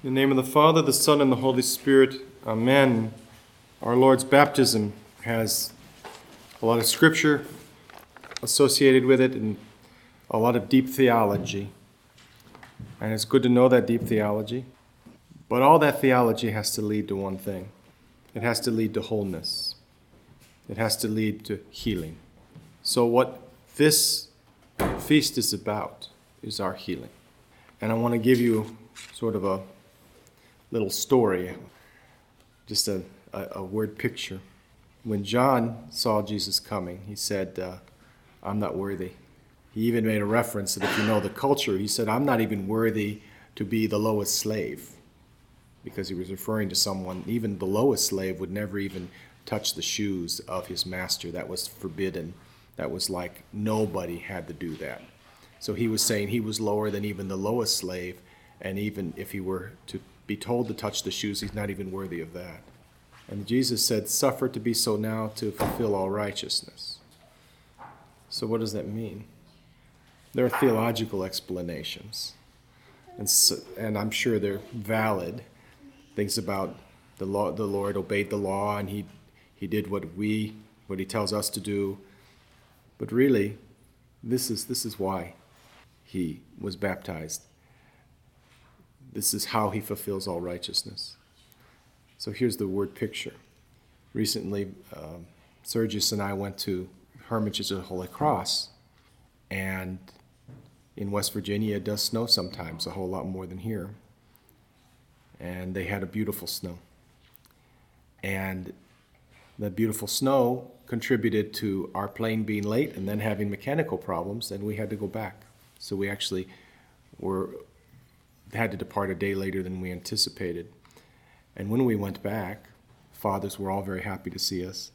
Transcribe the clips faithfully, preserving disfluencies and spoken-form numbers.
In the name of the Father, the Son, and the Holy Spirit, Amen. Our Lord's baptism has a lot of scripture associated with it and a lot of deep theology. And it's good to know that deep theology. But all that theology has to lead to one thing. It has to lead to wholeness. It has to lead to healing. So what this feast is about is our healing. And I want to give you sort of a little story, just a, a, a word picture. When John saw Jesus coming, he said, uh, I'm not worthy. He even made a reference that if you know the culture, he said, I'm not even worthy to be the lowest slave. Because he was referring to someone, even the lowest slave would never even touch the shoes of his master. That was forbidden. That was like nobody had to do that. So he was saying he was lower than even the lowest slave, and even if he were to be told to touch the shoes, he's not even worthy of that. And Jesus said, suffer to be so now to fulfill all righteousness. So what does that mean? There are theological explanations, and, so, and I'm sure they're valid. Things about the law, the Lord obeyed the law, and he he did what we what he tells us to do. But really, this is this is why he was baptized. This is how he fulfills all righteousness. So here's the word picture. Recently, um, Sergius and I went to Hermitage of the Holy Cross, and in West Virginia it does snow sometimes, a whole lot more than here. And they had a beautiful snow. And the beautiful snow contributed to our plane being late and then having mechanical problems, and we had to go back. So we actually were had to depart a day later than we anticipated. And when we went back, fathers were all very happy to see us.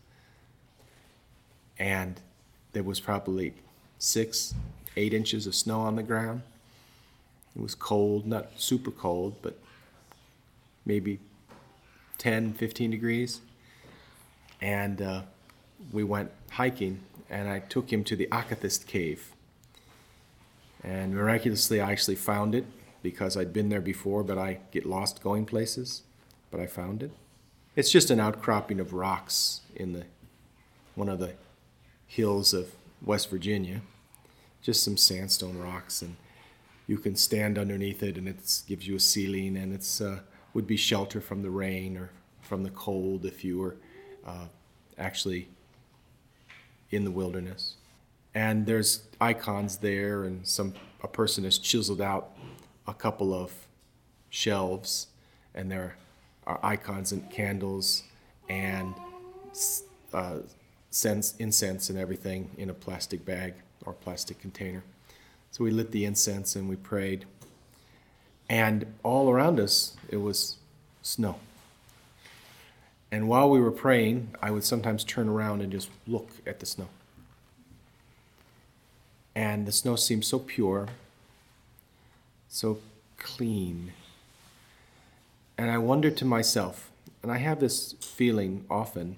And there was probably six, eight inches of snow on the ground. It was cold, not super cold, but maybe ten, fifteen degrees. And uh, we went hiking, and I took him to the Akathist cave. And miraculously, I actually found it, because I'd been there before, but I get lost going places. But I found it. It's just an outcropping of rocks in the one of the hills of West Virginia. Just some sandstone rocks, and you can stand underneath it, and it gives you a ceiling, and it's uh, would be shelter from the rain or from the cold if you were uh, actually in the wilderness. And there's icons there, and some a person has chiseled out a couple of shelves, and there are icons and candles and uh, sense, incense and everything in a plastic bag or plastic container. So we lit the incense and we prayed. And all around us, it was snow. And while we were praying, I would sometimes turn around and just look at the snow. And the snow seemed so pure, so clean. And I wondered to myself, and I have this feeling often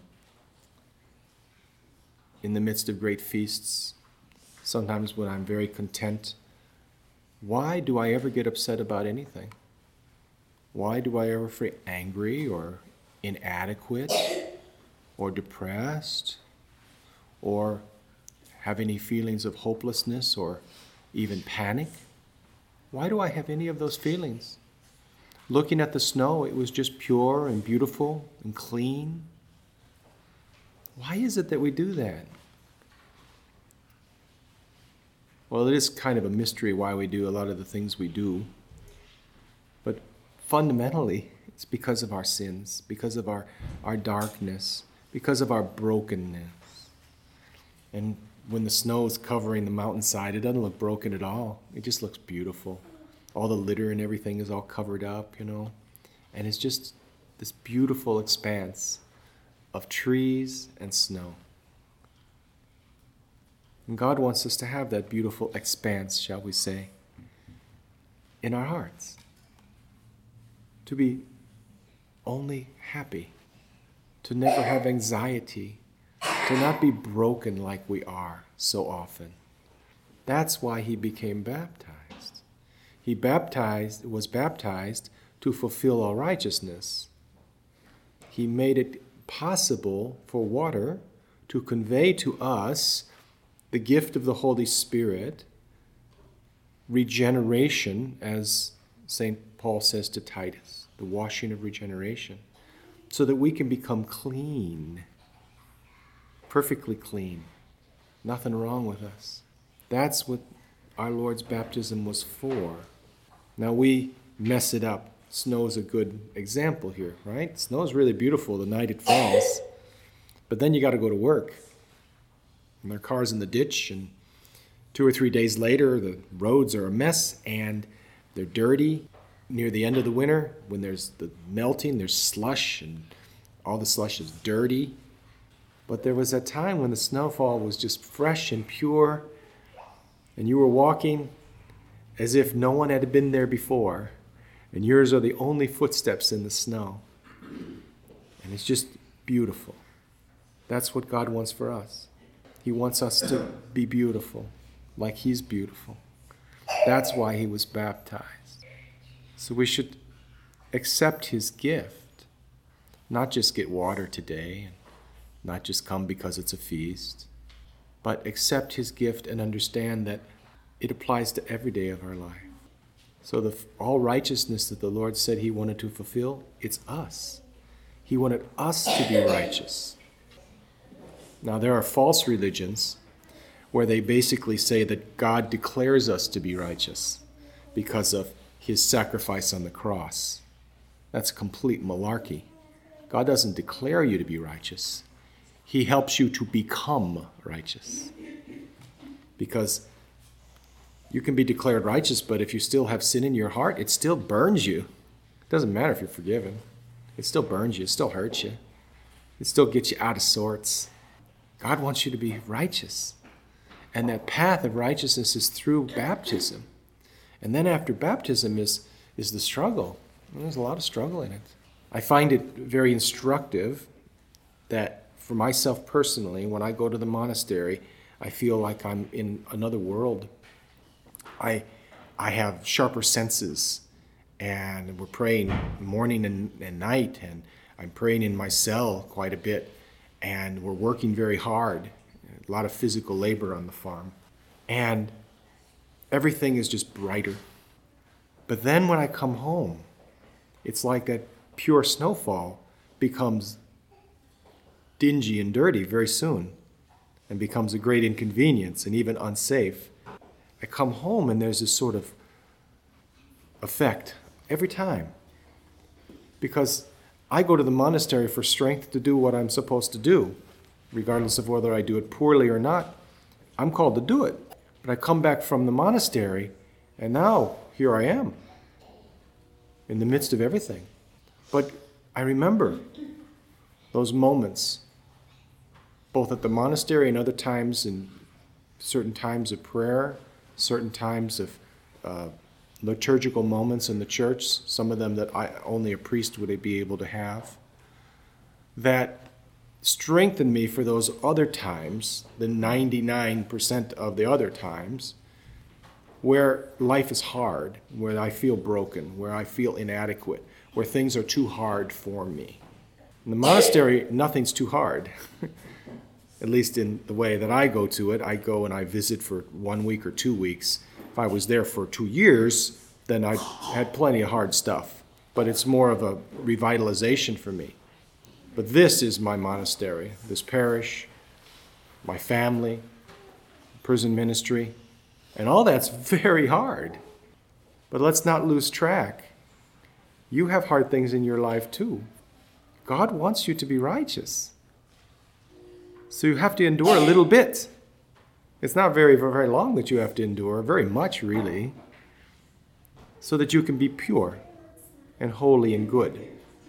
in the midst of great feasts, sometimes when I'm very content, why do I ever get upset about anything? Why do I ever feel angry or inadequate or depressed or have any feelings of hopelessness or even panic? Why do I have any of those feelings? Looking at the snow, it was just pure and beautiful and clean. Why is it that we do that? Well, it is kind of a mystery why we do a lot of the things we do. But fundamentally, it's because of our sins, because of our, our darkness, because of our brokenness. And when the snow is covering the mountainside, it doesn't look broken at all. It just looks beautiful. All the litter and everything is all covered up, you know. And it's just this beautiful expanse of trees and snow. And God wants us to have that beautiful expanse, shall we say, in our hearts. To be only happy, to never have anxiety, to not be broken like we are so often. That's why he became baptized. He baptized, was baptized to fulfill all righteousness. He made it possible for water to convey to us the gift of the Holy Spirit, regeneration, as Saint Paul says to Titus, the washing of regeneration, so that we can become clean, perfectly clean, nothing wrong with us. That's what our Lord's baptism was for. Now we mess it up. Snow's a good example here, right? Snow's really beautiful the night it falls, but then you got to go to work. And there are cars in the ditch, and two or three days later, the roads are a mess, and they're dirty. Near the end of the winter, when there's the melting, there's slush, and all the slush is dirty. But there was a time when the snowfall was just fresh and pure, and you were walking as if no one had been there before, and yours are the only footsteps in the snow. And it's just beautiful. That's what God wants for us. He wants us to be beautiful, like He's beautiful. That's why He was baptized. So we should accept His gift, not just get water today, and not just come because it's a feast, but accept His gift and understand that it applies to every day of our life. So the all righteousness that the Lord said He wanted to fulfill, it's us. He wanted us to be righteous. Now there are false religions where they basically say that God declares us to be righteous because of His sacrifice on the cross. That's complete malarkey. God doesn't declare you to be righteous. He helps you to become righteous. Because you can be declared righteous, but if you still have sin in your heart, it still burns you. It doesn't matter if you're forgiven. It still burns you. It still hurts you. It still gets you out of sorts. God wants you to be righteous. And that path of righteousness is through baptism. And then after baptism is, is the struggle. There's a lot of struggle in it. I find it very instructive that for myself personally, when I go to the monastery, I feel like I'm in another world. I I have sharper senses, and we're praying morning and, and night, and I'm praying in my cell quite a bit, and we're working very hard, a lot of physical labor on the farm, and everything is just brighter. But then when I come home, it's like that pure snowfall becomes dingy and dirty very soon and becomes a great inconvenience and even unsafe. I come home and there's this sort of effect every time, because I go to the monastery for strength to do what I'm supposed to do, regardless of whether I do it poorly or not. I'm called to do it. But I come back from the monastery, and now here I am in the midst of everything. But I remember those moments, both at the monastery and other times, in certain times of prayer, certain times of uh, liturgical moments in the church, some of them that I, only a priest would be able to have, that strengthened me for those other times, the ninety-nine percent of the other times, where life is hard, where I feel broken, where I feel inadequate, where things are too hard for me. In the monastery, nothing's too hard. At least in the way that I go to it. I go and I visit for one week or two weeks. If I was there for two years, then I had plenty of hard stuff. But it's more of a revitalization for me. But this is my monastery, this parish, my family, prison ministry, and all that's very hard. But let's not lose track. You have hard things in your life too. God wants you to be righteous. So you have to endure a little bit. It's not very, very long that you have to endure, very much really, so that you can be pure and holy and good.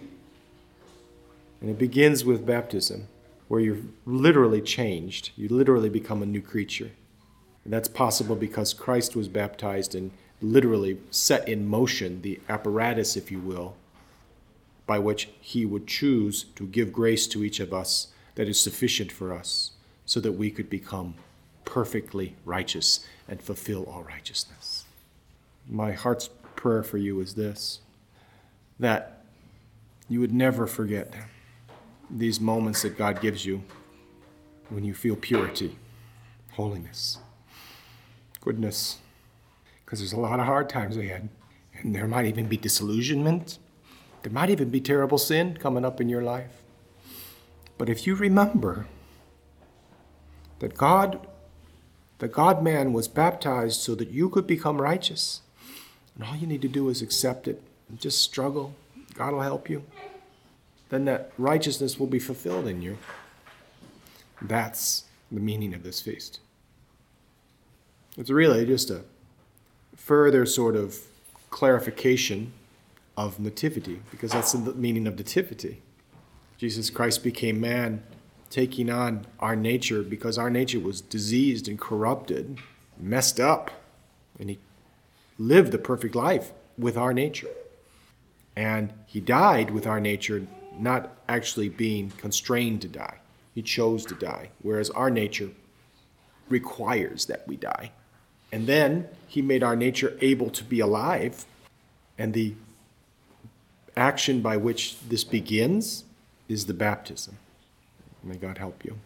And it begins with baptism, where you're literally changed. You literally become a new creature. And that's possible because Christ was baptized and literally set in motion the apparatus, if you will, by which He would choose to give grace to each of us that is sufficient for us, so that we could become perfectly righteous and fulfill all righteousness. My heart's prayer for you is this: that you would never forget these moments that God gives you when you feel purity, holiness, goodness. Because there's a lot of hard times ahead. And there might even be disillusionment. There might even be terrible sin coming up in your life. But if you remember that God, the God-man was baptized so that you could become righteous, and all you need to do is accept it and just struggle, God will help you, then that righteousness will be fulfilled in you. That's the meaning of this feast. It's really just a further sort of clarification of nativity, because that's the meaning of nativity. Jesus Christ became man, taking on our nature because our nature was diseased and corrupted, messed up, and he lived the perfect life with our nature. And he died with our nature, not actually being constrained to die. He chose to die, whereas our nature requires that we die. And then he made our nature able to be alive, and the action by which this begins is the baptism. May God help you.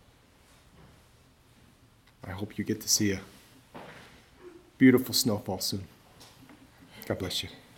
I hope you get to see a beautiful snowfall soon. God bless you.